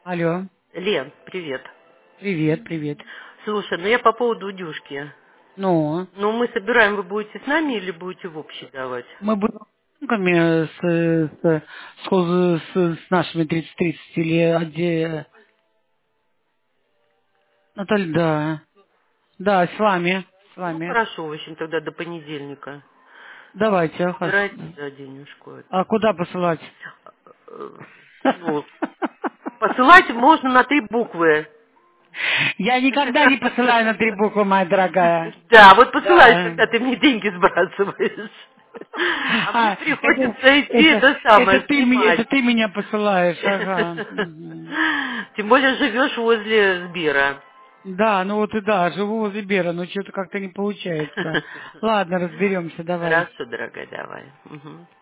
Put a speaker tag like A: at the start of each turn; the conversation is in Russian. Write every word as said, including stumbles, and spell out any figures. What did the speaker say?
A: Алло.
B: Лен, привет.
A: Привет, привет.
B: Слушай, ну я по поводу Дюшки.
A: Ну,
B: Ну, мы собираем, вы будете с нами или будете в общий давать?
A: мы будем с, с, с, с, с нашими тридцать тридцать или где... Наталья, да. Да, с вами. С
B: Ну,
A: вами.
B: хорошо, в общем, тогда до понедельника.
A: Давайте. ага.
B: Собирайтесь за денежку
A: А
B: эту.
A: куда посылать?
B: Э, Ну, посылать можно на три буквы.
A: Я никогда не посылаю на три буквы, моя дорогая.
B: Да, вот посылаешь,
A: Да.
B: когда ты мне деньги сбрасываешь. А мне
A: А, это,
B: приходится идти
A: это,
B: это
A: это,
B: самое,
A: ты, м- это
B: снимать.
A: ты меня посылаешь, ага. Мгм.
B: Тем более живешь возле Сбера.
A: Да, ну вот и да, живу возле Бера, но что-то как-то не получается. Ладно, разберемся, давай.
B: Хорошо, дорогая, давай. Мгм.